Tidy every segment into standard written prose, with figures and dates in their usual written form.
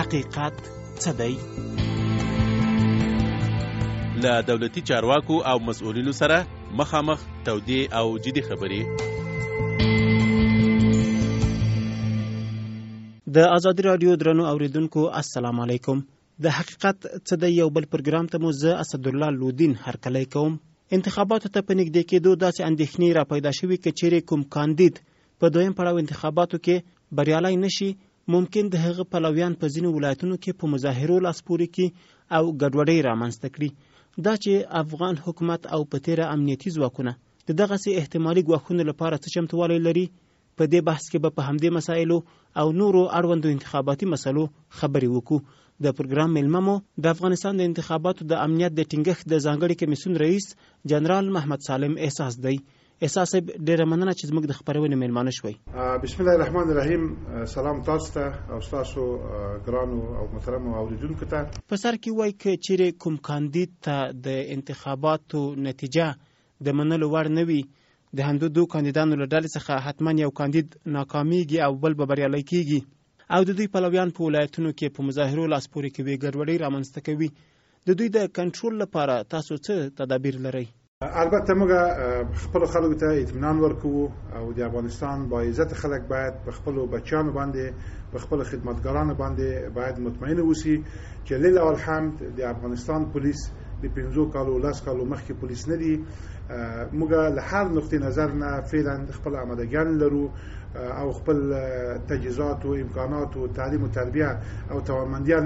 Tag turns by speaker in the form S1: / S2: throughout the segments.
S1: حقیقت څه دی؟
S2: له دولتي چارواکو او مسؤلینو سره مخامخ تودې او جدي خبرې.
S1: د آزادي رادیو درنو اوریدونکو السلام علیکم. د حقیقت څه دی یو بل پروګرام ته مو زه اسدالله لودین هرکلی کوم. انتخاباتو ته په نږدې کېدو داسې اندېښنې را پیدا شوي که چیرې کوم کاندید په دویم پړاو انتخاباتو کې بریالی نشي، ممکن د هغه پلویان په ځینو ولایتونو کې په مظاهرو لاس پورې کړي او ګډوډۍ رامنځته کړي. دا چې افغان حکومت او په تیره امنیتي ځواکونه د دغسې احتمالي ګواښونو لپاره څه چمتووالی لري، په دې بحث کې به په همدې مسایلو او نورو اړوندو انتخاباتي مسلو خبرې وکړو. د پروګرام میلمه مو د افغانستان د انتخاباتو د امنیت د ټینګښت د ځانګړي کمیسیون رئیس جنرال محمد سالم احساس دی. احساس ډېره مننه چې زموږ د خپرونې میلمانه شوئ.
S3: بسم الله الرحمن الرحیم. سلام تاسو ته او تاسو ګرانو او محترمو اوریدونکو ته.
S1: په سر کې وایي که چیرې کوم کاندید ته د انتخاباتو نتیجه د منلو وړ نه وي، د همدو دو کاندیدانو له ډلې څخه حتما یو کاندید ناکامیږي او بل به بریالی کیږي او د دوی پلویان په ولایتونو کې په مظاهرو لاس پورې کوي، ګډوډۍ رامنځته کوي. د دوی د کنټرول لپاره تاسو څه تدابیر لرئ؟
S3: البته موږ خپل خلکو ته اطمینان ورکوو او د افغانستان با عزت خلک باید په خپل بچیانو باندې په خپل خدمتګارانو باندې باید مطمئن اوسي چې لله والحمد د افغانستان پولیس د 15 کالو 10 کالو مخکې پولیس نه دي. موږ له هر نقطې نظر نه فعلا خپل آمادګان لرو او خپل تجهیزات او امکانات او تعلیم او تربیه او توانمندیان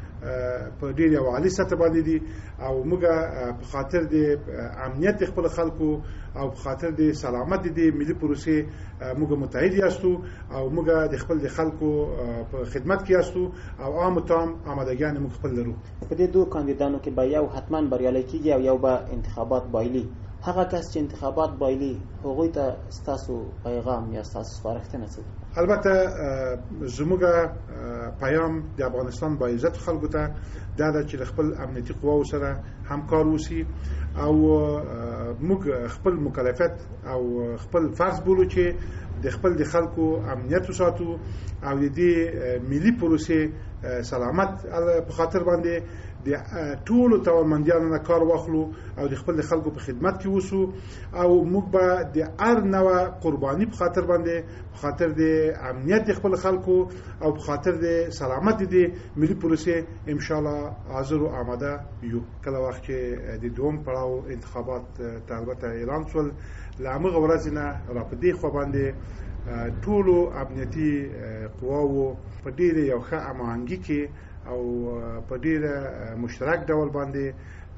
S3: په ډیر یو عالی سطح باندې دي او موږ په خاطر د امنیت خپل خلکو او په خاطر د سلامت د ملي پروسې موږ متحد یاستو او موږ د خپل د خلکو په خدمت کې یاستو او عام تام آمادګان موږ خپل لرو.
S1: په دې دوه کاندیدانو کې به یو حتما بریالی کیږي او یو به انتخابات بایلي. هغه کس چې انتخابات بایلي هغوی ته ستاسو پیغام یا ستاسو سپارښتنه څه ده؟
S3: البته زموږ پیام د افغانستان با عزت خلکو ته دا ده چې خپل امنیتي قواو سره همکار وسی او موږ خپل مکلفیت او خپل فرض بولو چې د خپل د خلکو امنیت وساتو او د دې ملي پروسې سلامت په خاطر باندې د ټولو توانمندیانو نه کار واخلو او د خپل خلکو په خدمت کې وسو او موږ به د هر نوع قرباني په خاطر باندې په خاطر د امنیت خپل خلکو او په خاطر د سلامت د ملي پروسې ان شاء الله حاضر او آماده یو. کله وخت چې د دوم پړاو انتخابات البته اعلان شول لامغه ورځ نه را پدې خو باندې ټولو امنیتي قواو په ډیره یو ښه امانګي کې او په ډیره مشترک ډول باندې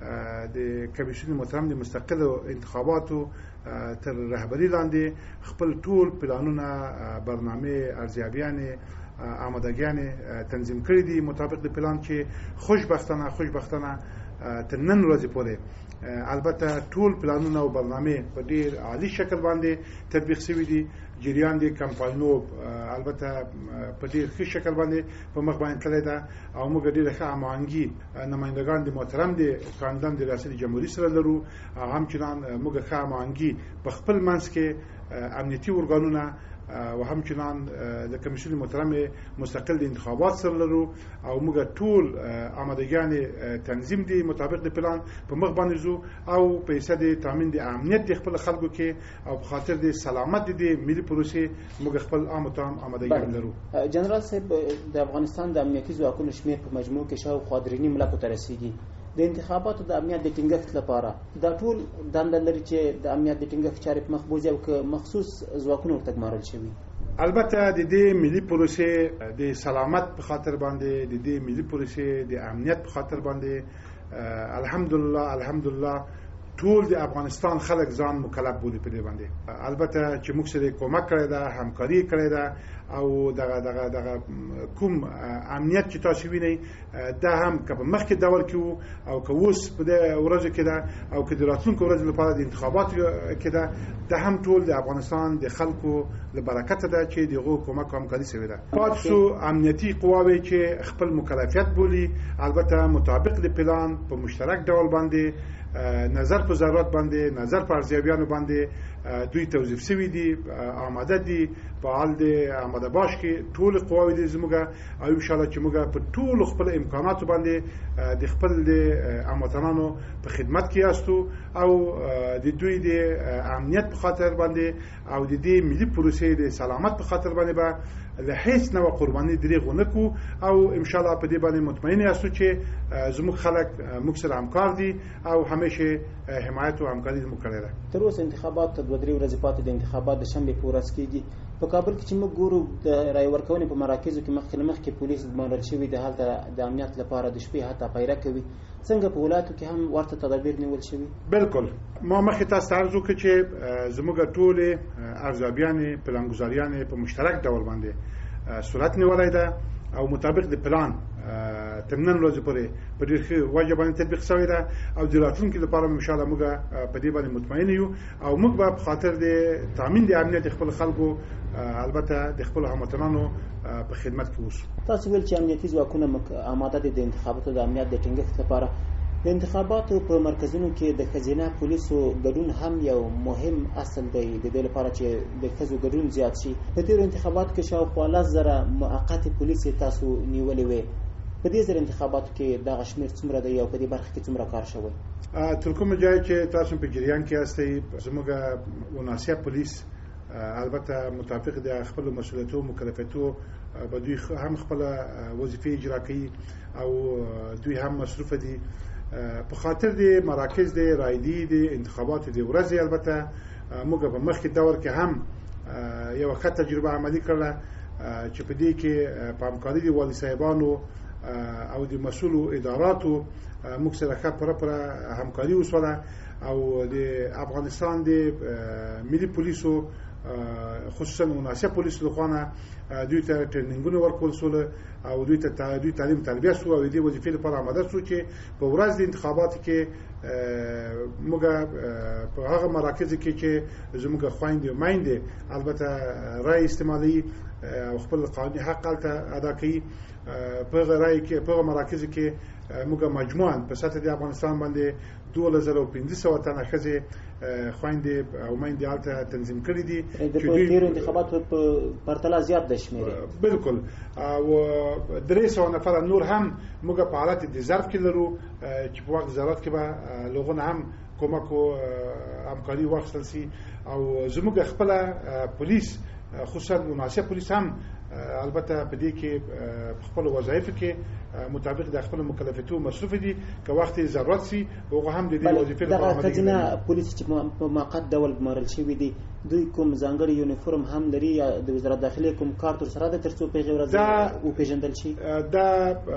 S3: د کمیسیون محترم د مستقل انتخاباتو تر رهبری لاندې خپل ټول پلانونه برنامه ارزیابیانه آمادګیانه تنظیم کړی دي مطابق د پلان چې خوشبختانه تر نن ورځې پورې البته ټول پلانونه او برنامه په ډیر عالی شکل باندې تطبیق شوی دي. جریان دي کمپاینو البته په ډیر ښه شکل باندې په مخ باندې تللی ده او موږ ډیر ښه هماهنګي نمائندگان د محترم د کاندیدان د ریاست جمهوریت سره لرو او همچنان موږ ښه هماهنګي په خپل منځ کې امنیتي ارګانونه و همچنان د کمیسیون محترم مستقل د انتخابات سره لرو او موږ ټول آمادګان تنظیم دي مطابق د پلان په مخ باندې زو او په حساب د تامین د امنیت د خپل خلکو کې او په خاطر د سلامت د ملي پروسې موږ خپل عامه آمادګان لرو.
S1: جنرال صاحب د افغانستان د امنیتي ځواکونو شمیر په مجموع کې شاوخوا 3.5 لکو ته رسیږي. د انتخاباتو د امنیت د ټینګښت لپاره دا ټول دنده لري چې د امنیت د ټینګښت چارې په مخ بوځي او که مخصوص ځواکونه ورته ګمارل شوي.
S3: البته د دې ملي پروسې د سلامت په خاطر باندې د دې ملي پروسې د امنیت په خاطر باندې الحمدلله ټول د افغانستان خلک ځان مکلف بولي په دې باندې. البته چې موږ سره کومک کړی ده، همکاري کړی ده او دغه کوم امنیت چې تاسو وینئ دا هم که په مخکې ډول کې وو او که اوس په دې ورځو کې ده او که د راتلونکو ورځو لپاره د انتخاباتو کې ده، دا هم ټول د افغانستان د خلکو له برکته ده چې دغه کومک همکاري شوې ده. پاتې امنیتي قواوې چې خپل مکلفیت بولي البته مطابق د پلان په مشترک ډول باندې نظر په ضرورت باندې نظر په ارزیابیانو باندې دوی توظیف شوي دي، آماده دي، فعال دي، آماده باش کې ټول قواوې دي زموږ، او ان شاء الله چې موږ په ټول خپل امکاناتو باندې د خپل د هموطنانو په خدمت کې یاستو، او د دوی د امنیت په خاطر باندې او د دې ملي پروسې د سلامت په خاطر باندې به له هیڅ نوع قرباني دریغ ونه کو، او ان شاء الله په دې باندې مطمئن یاستو چې زموږ خلک موږ سره همکار دي او همیشه حمایت او همکاري زموږ کړې ده.
S1: تر اوسه انتخابات 2-3 ورځې پاتې د انتخابات د شنبې په ورځ کېږي. په کابل کې چې موږ ګورو د رای ورکونې په مراکزو کې مخکې پولیس ګمارل شوي د هلته د امنیت لپاره د شپې حتی پیره کوي. څنګه په ولایتو کې هم ورته تدابیر نیول شوي؟
S3: بالکل، ما مخکې تاسو ته عرض وکړ چې زموږ ټولې ارزیابیانې پلانګذاریانې په مشترک ډول باندې صورت نیولای ده او مطابق د پلان تر نن ورځې پورې په ډېر ښه وجه باندې تطبیق شوی ده، او د راتلونکي لپاره ان شاء الله موږ په دې باندې مطمئن یو، او موږ به په خاطر د تامین د امنیت خپل خلکو البته د خپل هموطنانو په خدمت کې اوسو.
S1: تاسو ویل چې امنیتي ځواکونه آماده دي د انتخاباتو د امنیت د ټینګښت لپاره. د انتخاباتو په مرکزونو کې د ښځینه پولیسو ګډون هم یو مهم اصل دی د دې لپاره چې د ښځو ګډون زیات شي. په تېرو انتخاباتو کې شاوخوا 10,000 موقتې پولیسې تاسو نیولې وې. په دې ځل انتخاباتو کې دغه شمېر څومره دی او په دې برخه کې څومره کار شوی؟
S3: تر کومه ځای چې تاسو په جریان کې یاستئ، زموږ وناسیه پولیس البته مطابق د خپل مسؤلیتو مکلفیتو به دوی هم خپل وظیفې اجرا کوي او دوی هم مصروف دي. په خاطر د مراکز د رایدي د انتخاباتو د ورځې البته موږ په مخکې دور کې هم یو ښه تجربه عملي کړله چې په دې کې په همکاري د والي صاحبانو او د مسؤلو اداراتو موږ سره ښه پوره همکاري وشوله، او د افغانستان د ملي پولیسو خصوصا مناسب پولیسو لخوا دوی ته ټریننګونه ورکول شول او دوی ته تعلیم تربیه شو، او دې وظیفې لپاره آماده شو چې په ورځ د انتخاباتو کې موږ په هغه مراکزو کې چې زموږ خویندې او میندې البته رای استعمالي او خپل قانوني حق هلته ادا کوي، په رای کې په مراکزو کې موږ مجموعاً په سطح د افغانستان باندې 2500 تنه ښځې خویندې او میندې هلته تنظیم کړي دي.
S1: د تېرو انتخاباتو په پرتله زیات د شمېر
S3: بالکل، او 300 نفر نور هم موږ په حالت د ظرف کې لرو چې په وخت ضرورت کې به لغونه هم کومک او همکاري واخیستل شي، او زموږ خپل پولیس خصوصا مناسب پولیس هم البته په دې کې خپل وظایف کې مطابق د خپل مکلفیتو مصروف دي که وخت ضرورت شي هغه هم د دې وظیفې لپاره
S1: عملي کوي. دغه پولیس چې په موقت ډول ګمارل شوي دي دوی کوم ځانګړي یونیفورم هم لري یا د وزارت داخلي کوم کارت سره د ترڅو په غیر او پیژندل شي؟
S3: دا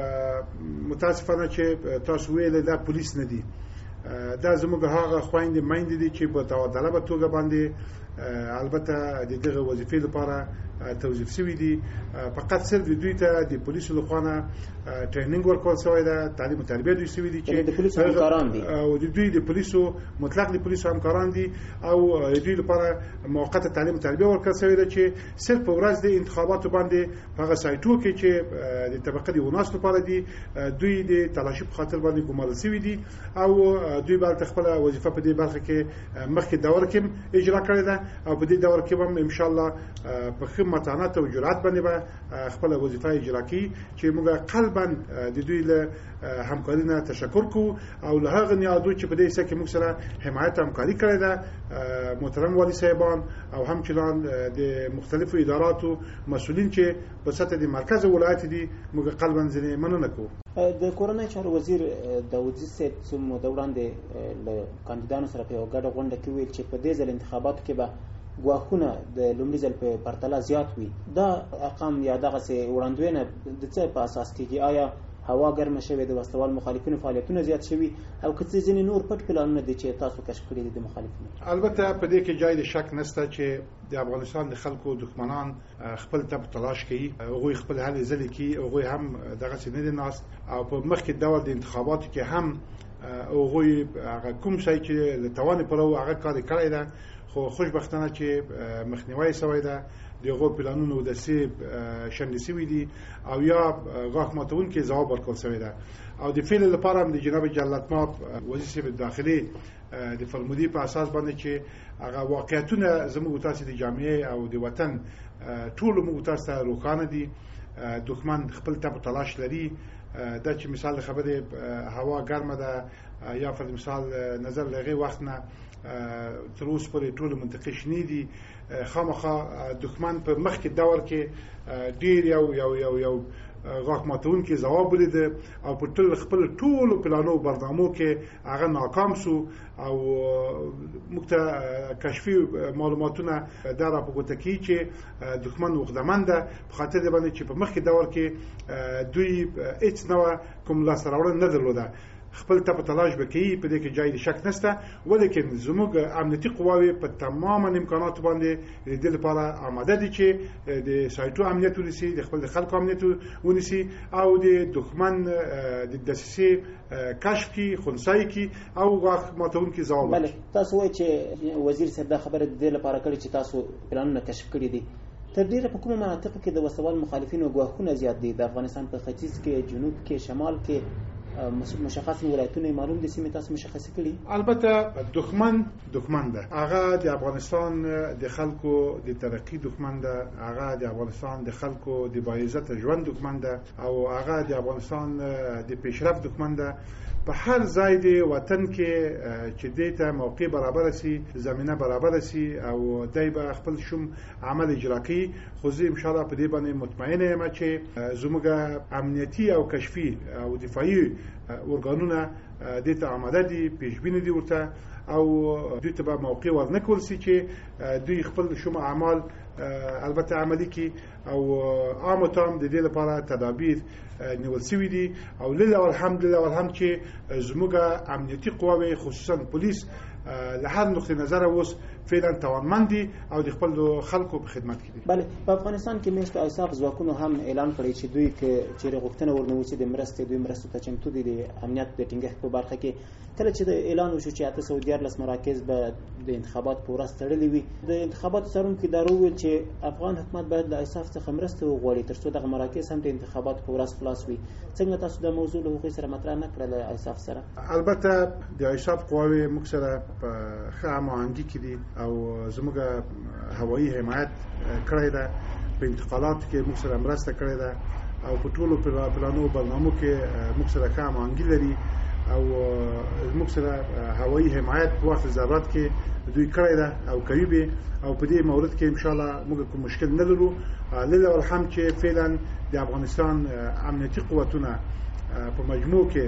S3: متاسفانه چې تاسو ویل دا پولیس نه دي، دا زموږ هغه خويندې میندې دي چې په طالبه توګه باندې البته د دغه وظیفې لپاره توظیف شوي دي. فقط صرف دوی ته د پولیسو لخوا ټریننګ ورکول شوی ده، تعلیم او تربیه دوی شوي دي چې
S1: د پولیسو همکاران دي
S3: او دوی د پولیسو مطلق د پولیسو همکاران دي، او دوی لپاره موقته تعلیم او تربیه ورکول شوی ده چې صرف په ورځ د انتخاباتو باندې هغه سایټو کې چې د طبقه دی وناس لپاره دي دوی د تلاشي په خاطر باندې ګمارل شوي دي، او دوی باید خپل وظیفه په دې برخه کې مخکې دور کې اجرا کړې ده، او په دې دور کې هم ان شاء الله په خپل متانت او جرأت باندې به خپل وظیفه اجرا کوي چې موږ قلبا د دوی له همکاري نه تشکر کوو، او له هغه نیازو چې په دې څه کې موږ سره حمایت همکاري کړې ده محترم والي صاحبان او همچنان د مختلفو اداراتو مسؤلین چې په سطح د مرکز ولایت دي موږ قلبا ځنې مننه کوو.
S1: د کورنۍ چارو وزیر داودزي صاحب څو موده وړاندې له کاندیدانو سره په یوه ګډه غونډه کې ویل چې په دې ځل انتخاباتو کې به ګواښونه د لومړي ځل په پرتله زیات وي. دا ارقام یا دغسې وړاندوینه د څه په اساس کېږي؟ آیا هوا ګرمه شوې د وسلوال مخالفینو فعالیتونه زیات شوي او که څه ځینې نور پټ پلانونه دي چې تاسو کشف کړي دي د مخالفینو؟
S3: البته په دې کې جای د شک نشته چې د افغانستان د خلکو دښمنان خپل تب تلاش کوي، هغوی خپل هلې ځلې کوي، هغوی هم دغسې نه دي ناست، او په مخکې ډول د انتخاباتو کې هم هغوی هغه کوم شی چې له توانې پلوه هغه کار یې کړی ده، خو خوشبختانه چې مخنیوی شوی ده، دغه پلانونو د سیب شنډې شوي دي او یا غاښ ماتونکي ځواب ورکول شوی ده، او د فعل لپاره هم د جناب جلالتمآب وزیر صاحب داخلي د فرمودي په اساس باندې چې هغه واقعیتونه زموږ تاسو د جامعې او د وطن ټول موږ تاسو روښانه دي. دښمن خپل ته تلاش لري. دا چې مثال خبره هوا ګرمه ده یا فرض مثال نظر لغه وخت نه تر اوسه پورې ټول منطقې شنې دي. خامخا دښمن په مخکې دور کې ډیر یو غاښ ماتونکي ځواب ولید او په ټول خپل ټول پلانو برنامو کې هغه ناکام شو او موږ ته کشفي معلوماتونه دا راپورته کوي چې دښمن وخدمن ده په خاطر دی باندې چې په مخکې دور کې دوی هیڅ نوع کوم لاسته راوړنه نه درلوده. خپل ته په تلاش وکړي په دې کې جای شک نشته، ولیکن زموږ امنیتي قواوې په تماما امکاناتو باندې د دې لپاره آماده دي چې د سایټو امنیت ونیسي، د خپل خلکو امنیت ونیسي او د دښمن د دسیسې کشف کی خنثی کی او غاښ ماتونکي ځواب.
S1: بله، تاسو وایئ چې وزیر صاحب دا خبره د دې لپاره کړې چې تاسو پلانونه کشف کړي دي. تر ډیره په کومه مناطقو کې د وسوال مخالفینو ګواښونه زیات دي؟ د افغانستان په ختیځ کې، جنوب کې، شمال کې مشخص ولایتونه معلوم دي سیمې تاسو مشخص کړي؟
S3: البته دښمن ده، هغه د افغانستان د خلکو د ترقی دښمن ده، هغه د افغانستان د خلکو د باعزت ژوند دښمن ده او هغه د افغانستان د پیشرفت دښمن ده. په هر ځای د وطن کې چې دیته موقع برابر شي، زمينه برابر شي او دای به خپل شوم عمل اجرا کوي. خو زه ان شاء الله په دې باندې مطمئن یم چې زموږ امنیتي او کشفي او دفاعي ارګانونه دته آماده دي، پیشبینی دي ورته او دوی ته به موقع ورنکول شي چې دوی خپل شوم اعمال البته عملی کی او عام تام د دې لپاره تدابیر نیول شوی دي او لله والحمد چې زموږ امنیتي قواوې خصوصا پولیس له هر نقطه نظر اوس فعلا توانمند دي او د خپل خلکو په خدمت کې دي.
S1: بله، په افغانستان کې میشت ایساف ځواکونو هم اعلان کړی چې دوی چې غوښتنه ورنوسی د مرستې دوی مرستو ته چمتو دي د امنیت د ټینګښت په برخه کې. کله چې د اعلان وشو چې 814 مراکز به د انتخابات په ورځ تړلې وي، د انتخاباتو څارونکو ادارو ویل چې افغان حکومت باید له ایساف څخه مرسته وغواړي ترڅو دغه مراکز هم د انتخاباتو په ورځ خلاص وي. څنګه تاسو د موضوع له هغوی سره مطرح نه کړل ایساف سره؟
S3: البته د ایساف قواوې موږ سره په ښه هماهنګي کې دي او زموږ هوایي حمایت کړی ده، په انتقالاتو کې موږ سره مرسته کړې ده او په ټولو پلانو برنامو کې موږ سره ښه هماهنګي لري او موږ سره هوایي حمایت په وخت ضرورت کې دوی کړی ده او کوي به او په دې مورد کې ان شاء الله موږ کوم مشکل نه لرو. لله والحمد چې فعلا د افغانستان امنیتي قوتونه په مجموع کې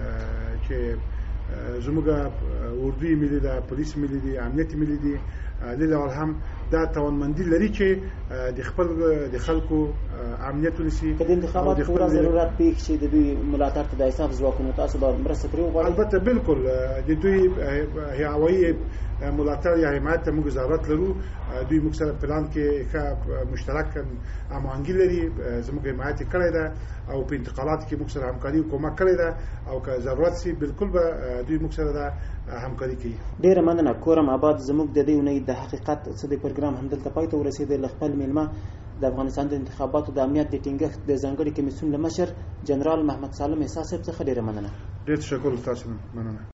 S3: چې زموږ اردوی ملي ده، پولیس ملي دي، امنیت ملي دي، لله والحمد دا توانمندي لري چې د خپل د خلکو امنیت ونیسي.
S1: په دې انتخاباتو کې ورته ضرورت پیښ شي د دوی ملاتړ ته د ایساف ځواکونو تاسو به مرسته کړئ وغواړئ؟
S3: البته بالکل د دوی هوایي ملاتړ یا حمایت ته موږ ضرورت لرو. دوی موږ سره پلان کې ښه مشترک هماهنګي لري، زموږ حمایت کړی ده او په انتقالاتو کې موږ سره همکاري او کومک کړی ده او که ضرورت شي بالکل به دوی موږ سره ده همکاري کوي.
S1: ډیره مننه. کورم آباد زموږ د دې اونۍ د حقیقت څه د پروګرام همدلته پای ته ورسېدل. له خپل میلمه د افغانستان د انتخاباتو د امنیت د ټینګښت د ځانګړي کمیسیون له مشر جنرال محمد سالم احساس صاحب څخه ډیره مننه.
S3: ډیر تشکر تاسو مننه.